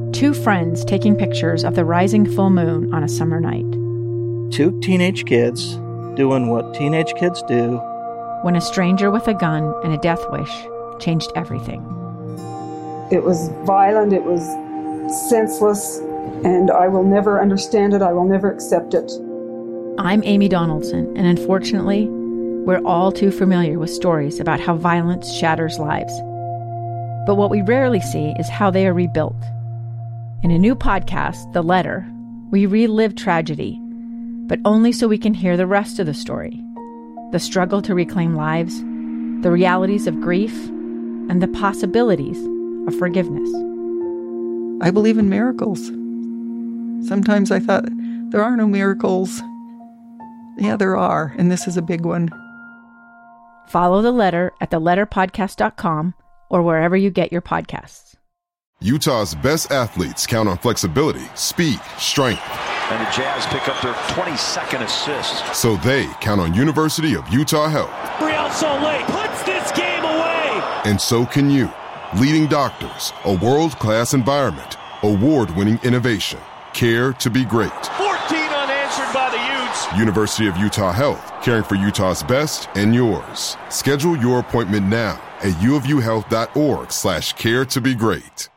Two friends taking pictures of the rising full moon on a summer night. Two teenage kids doing what teenage kids do. When a stranger with a gun and a death wish changed everything. It was violent, it was senseless, and I will never understand it, I will never accept it. I'm Amy Donaldson, and unfortunately, we're all too familiar with stories about how violence shatters lives. But what we rarely see is how they are rebuilt. In a new podcast, The Letter, we relive tragedy, but only so we can hear the rest of the story. The struggle to reclaim lives, the realities of grief, and the possibilities of forgiveness. I believe in miracles. Sometimes I thought, there are no miracles. Yeah, there are, and this is a big one. Follow The Letter at theletterpodcast.com or wherever you get your podcasts. Utah's best athletes count on flexibility, speed, strength. And the Jazz pick up their 22nd assist. So they count on University of Utah Health. Real Soleil puts this game away. And so can you. Leading doctors, a world-class environment, award-winning innovation, care to be great. 14 unanswered by the Utes. University of Utah Health, caring for Utah's best and yours. Schedule your appointment now at uofuhealth.org/care to be great.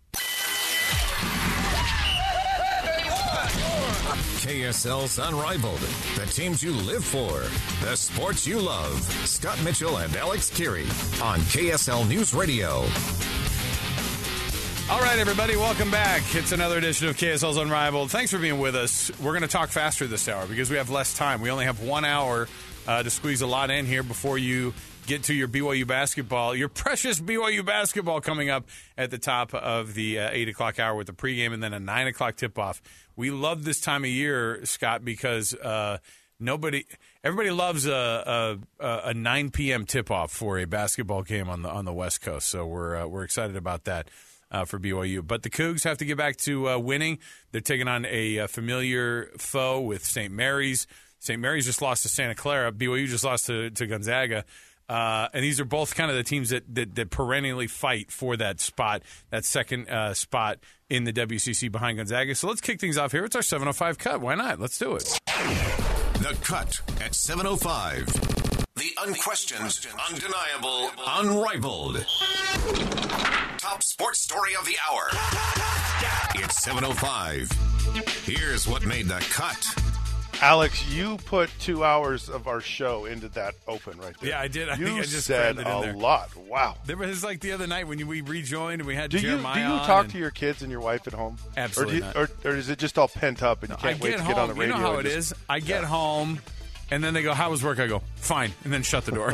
KSL's Unrivaled, the teams you live for, the sports you love. Scott Mitchell and Alex Keary on KSL News Radio. All right, everybody, welcome back. It's another edition of KSL's Unrivaled. Thanks for being with us. We're going to talk faster this hour because we have less time. We only have 1 hour to squeeze a lot in here before you get to your BYU basketball, your precious BYU basketball coming up at the top of the 8 o'clock hour with the pregame and then a 9 o'clock tip-off. We love this time of year, Scott, because everybody loves a 9 p.m. tip-off for a basketball game on the West Coast. So we're excited about that for BYU. But the Cougs have to get back to winning. They're taking on a familiar foe with St. Mary's. St. Mary's just lost to Santa Clara. BYU just lost to Gonzaga. And these are both kind of the teams that perennially fight for that spot, that second spot in the WCC behind Gonzaga. So let's kick things off here. It's our 7:05 cut. Why not? Let's do it. The Cut at 7:05. The unquestioned, undeniable, unrivaled. Top sports story of the hour. It's 7:05. Here's what made the cut. Alex, you put 2 hours of our show into that open right there. Yeah, I did. I think I just said it in a there. lot. Wow. There was like the other night when we rejoined and we had Do Jeremiah you talk to your kids and your wife at home? Absolutely not. Or is it just all pent up and you can't wait to get on the radio? You know how it is. I get home and then they go, "How was work?" I go, "Fine," and then shut the door.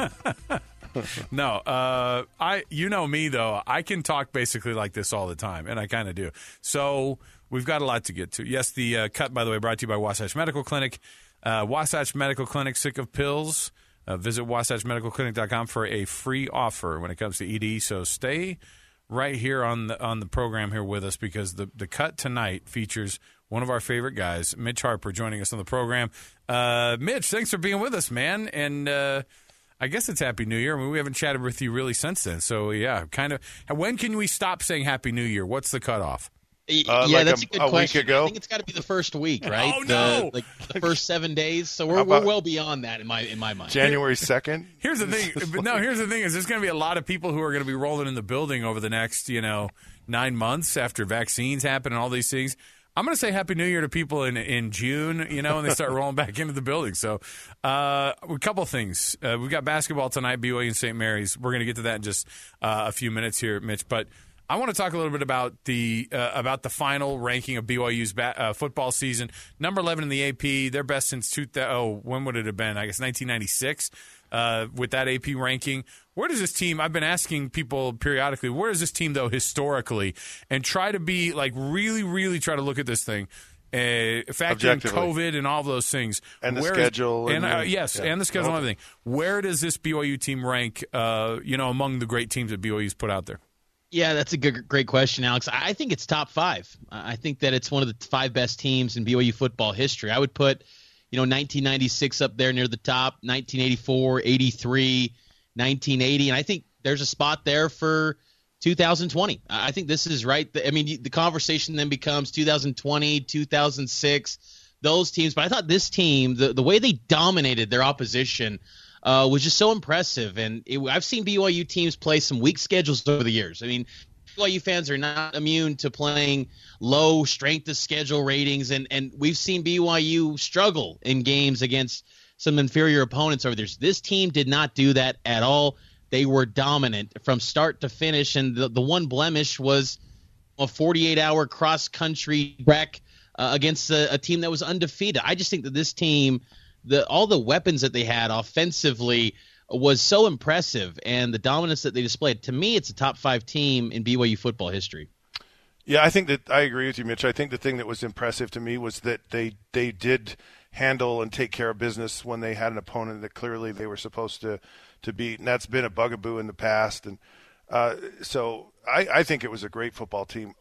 No, you know me though. I can talk basically like this all the time, and I kind of do. So we've got a lot to get to. Yes, the cut, by the way, brought to you by Wasatch Medical Clinic. Wasatch Medical Clinic, sick of pills? Visit wasatchmedicalclinic.com for a free offer when it comes to ED. So stay right here on the program here with us because the cut tonight features one of our favorite guys, Mitch Harper, joining us on the program. Mitch, thanks for being with us, man. And I guess it's Happy New Year. I mean, we haven't chatted with you really since then. So, yeah, kind of. When can we stop saying Happy New Year? What's the cutoff? Yeah, that's a good question. Week ago? I think it's got to be the first week, right? Oh, no! The first 7 days. So we're well beyond that in my mind. January 2nd? Here's the thing. Here's the thing is there's going to be a lot of people who are going to be rolling in the building over the next, 9 months after vaccines happen and all these things. I'm going to say Happy New Year to people in June, when they start rolling back into the building. So a couple things. We've got basketball tonight, BYU and St. Mary's. We're going to get to that in just a few minutes here, Mitch. But I want to talk a little bit about the final ranking of BYU's football season. Number 11 in the AP, their best since when would it have been? I guess 1996 with that AP ranking. Where does this team? I've been asking people periodically, where is this team though historically, and try to be like really, really try to look at this thing. Factor in COVID and all of those things. And the schedule. And the schedule and everything. Where does this BYU team rank, among the great teams that BYU's put out there? Yeah, that's a great question, Alex. I think it's top 5. I think that it's one of the 5 best teams in BYU football history. I would put, 1996 up there near the top, 1984, 83, 1980. And I think there's a spot there for 2020. I think this is right. I mean, the conversation then becomes 2020, 2006, those teams. But I thought this team, the way they dominated their opposition was just so impressive. And I've seen BYU teams play some weak schedules over the years. I mean, BYU fans are not immune to playing low strength of schedule ratings, and we've seen BYU struggle in games against some inferior opponents over there. This team did not do that at all. They were dominant from start to finish, and the one blemish was a 48-hour cross-country wreck against a team that was undefeated. I just think that this team, all the weapons that they had offensively was so impressive, and the dominance that they displayed. To me, it's a top 5 team in BYU football history. Yeah, I think that I agree with you, Mitch. I think the thing that was impressive to me was that they did handle and take care of business when they had an opponent that clearly they were supposed to beat, and that's been a bugaboo in the past. And so I think it was a great football team.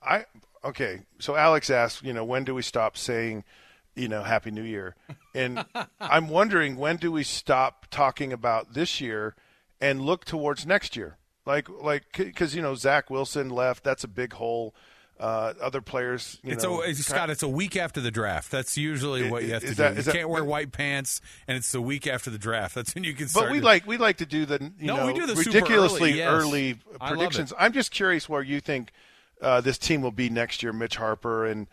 So Alex asked, when do we stop saying, Happy New Year? And I'm wondering, when do we stop talking about this year and look towards next year? Because, Zach Wilson left. That's a big hole. Other players, Scott, it's a week after the draft. That's usually what you have to do. You can't wear white pants, and it's the week after the draft. That's when you can start. But we like to do the we do the ridiculously super early predictions. I'm just curious where you think this team will be next year, Mitch Harper, and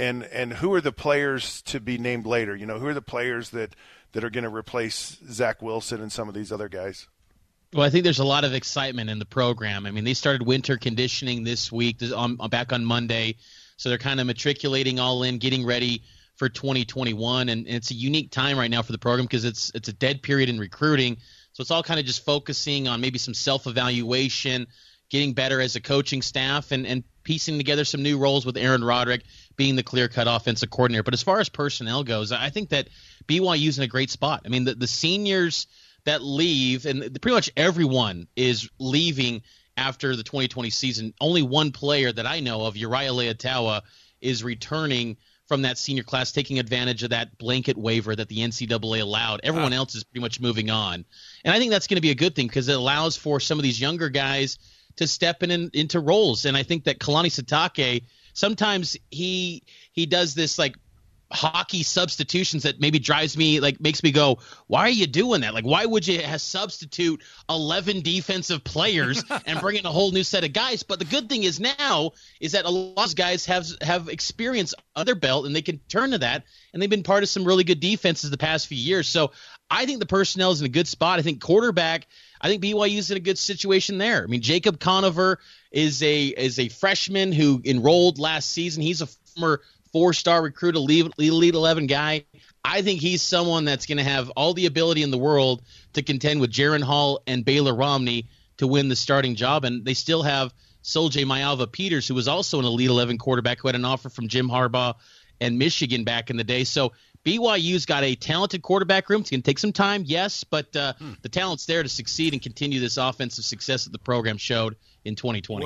who are the players to be named later? Who are the players that are going to replace Zach Wilson and some of these other guys? Well, I think there's a lot of excitement in the program. I mean, they started winter conditioning this week, back on Monday, so they're kind of matriculating all in, getting ready for 2021, and it's a unique time right now for the program because it's a dead period in recruiting, so it's all kind of just focusing on maybe some self-evaluation, getting better as a coaching staff, and piecing together some new roles with Aaron Roderick being the clear-cut offensive coordinator. But as far as personnel goes, I think that BYU's in a great spot. I mean, the seniors that leave, and pretty much everyone is leaving after the 2020 season. Only one player that I know of, Uriah Leatawa, is returning from that senior class, taking advantage of that blanket waiver that the NCAA allowed. Everyone else is pretty much moving on. And I think that's going to be a good thing because it allows for some of these younger guys to step into roles. And I think that Kalani Sitake, sometimes he does this hockey substitutions that maybe makes me go, why are you doing that? Why would you substitute 11 defensive players and bring in a whole new set of guys? But the good thing is now is that a lot of guys have experience under their belt and they can turn to that, and they've been part of some really good defenses the past few years. So I think the personnel is in a good spot. I think quarterback, I think BYU's in a good situation there. I mean, Jacob Conover is a freshman who enrolled last season. He's a former 4-star recruit, Elite 11 guy. I think he's someone that's going to have all the ability in the world to contend with Jaron Hall and Baylor Romney to win the starting job. And they still have Soljay Maiava-Peters, who was also an Elite 11 quarterback who had an offer from Jim Harbaugh and Michigan back in the day. So BYU's got a talented quarterback room. It's going to take some time, yes, but the talent's there to succeed and continue this offensive success that the program showed in 2020.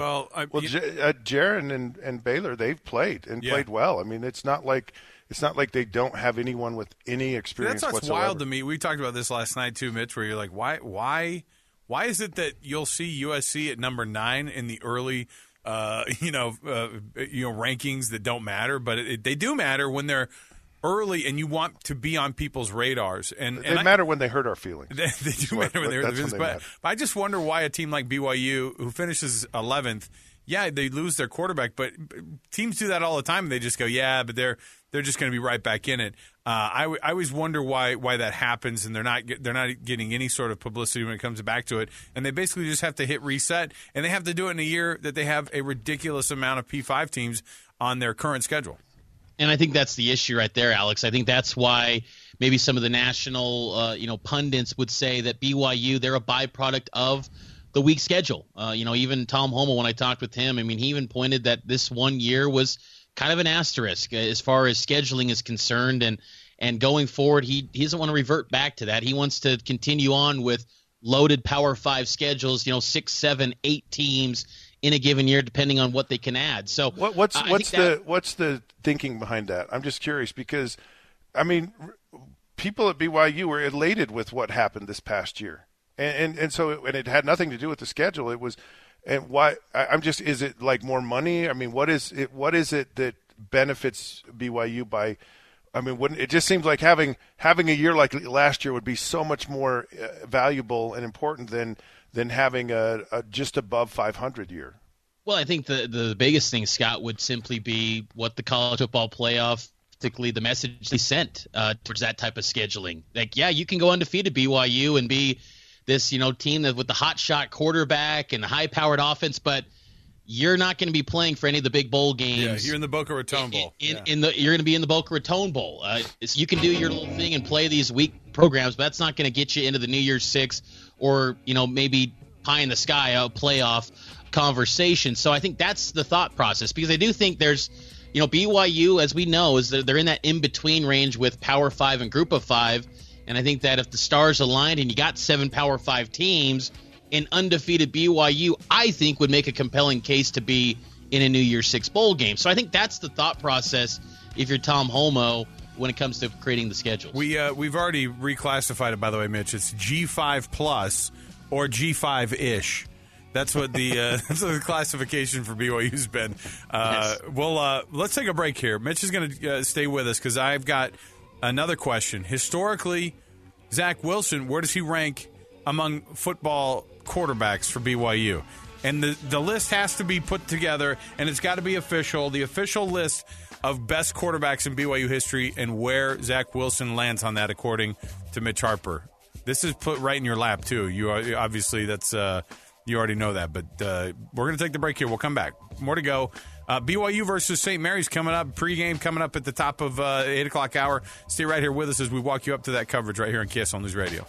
Jaron and Baylor, they've played well. I mean, it's not like they don't have anyone with any experience whatsoever. That's wild to me. We talked about this last night too, Mitch, where you're like, why is it that you'll see USC at number 9 in the early rankings that don't matter, but they do matter when they're early and you want to be on people's radars. And they matter when they hurt our feelings. They do matter when they hurt our feelings. But I just wonder why a team like BYU, who finishes 11th, they lose their quarterback, but teams do that all the time. And they just go, but they're just going to be right back in it. I always wonder why that happens, and they're not getting any sort of publicity when it comes back to it. And they basically just have to hit reset, and they have to do it in a year that they have a ridiculous amount of P5 teams on their current schedule. And I think that's the issue right there, Alex. I think that's why maybe some of the national, pundits would say that BYU, they're a byproduct of the weak schedule. Even Tom Homo, when I talked with him, I mean, he even pointed that this one year was kind of an asterisk as far as scheduling is concerned. And going forward, he doesn't want to revert back to that. He wants to continue on with loaded Power 5 schedules, 6, 7, 8 teams in a given year, depending on what they can add. So what's the thinking behind that? I'm just curious because, I mean, people at BYU were elated with what happened this past year, and so it had nothing to do with the schedule. It was, And why? Is it like more money? I mean, what is it that benefits BYU by? I mean, it just seems like having a year like last year would be so much more valuable and important than having a just above 500 year. Well, I think the biggest thing, Scott, would simply be what the college football playoff, particularly the message they sent towards that type of scheduling. Like, yeah, you can go undefeated BYU and be this, team that with the hot shot quarterback and the high powered offense, but you're not going to be playing for any of the big bowl games. Yeah, you're in the Boca Raton Bowl. You're going to be in the Boca Raton Bowl. So you can do your little thing and play these weak programs, but that's not going to get you into the New Year's Six or maybe pie in the sky playoff conversation. So I think that's the thought process, because I do think there's BYU, as we know, is they're in that in between range with Power 5 and Group of 5. And I think that if the stars aligned and you got 7 Power 5 teams, an undefeated BYU, I think, would make a compelling case to be in a New Year's Six bowl game. So I think that's the thought process if you're Tom Holmoe when it comes to creating the schedules. We've already reclassified it, by the way, Mitch. It's G5 plus or G5-ish. That's what the classification for BYU's been. Yes. Well, let's take a break here. Mitch is going to stay with us because I've got another question. Historically, Zach Wilson, where does he rank among football quarterbacks for BYU? And the list has to be put together, and it's got to be official. The official list of best quarterbacks in BYU history and where Zach Wilson lands on that, according to Mitch Harper. This is put right in your lap, too. You obviously, that's you already know that. But we're going to take the break here. We'll come back. More to go. BYU versus St. Mary's coming up. Pregame coming up at the top of 8 o'clock hour. Stay right here with us as we walk you up to that coverage right here on KSL News Radio.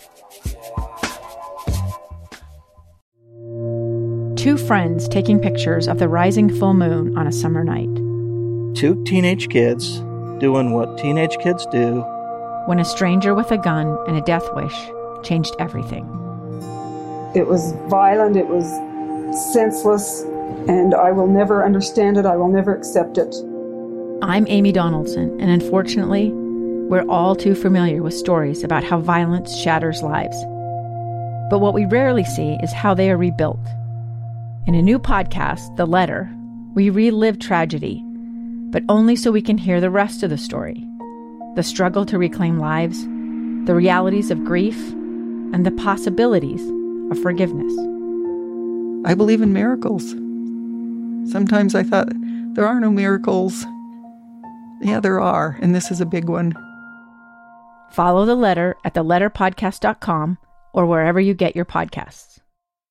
Two friends taking pictures of the rising full moon on a summer night. Two teenage kids doing what teenage kids do. When a stranger with a gun and a death wish changed everything. It was violent, it was senseless, and I will never understand it, I will never accept it. I'm Amy Donaldson, and unfortunately, we're all too familiar with stories about how violence shatters lives. But what we rarely see is how they are rebuilt. In a new podcast, The Letter, we relive tragedy, but only so we can hear the rest of the story. The struggle to reclaim lives, the realities of grief, and the possibilities of forgiveness. I believe in miracles. Sometimes I thought, there are no miracles. Yeah, there are, and this is a big one. Follow The Letter at theletterpodcast.com or wherever you get your podcasts.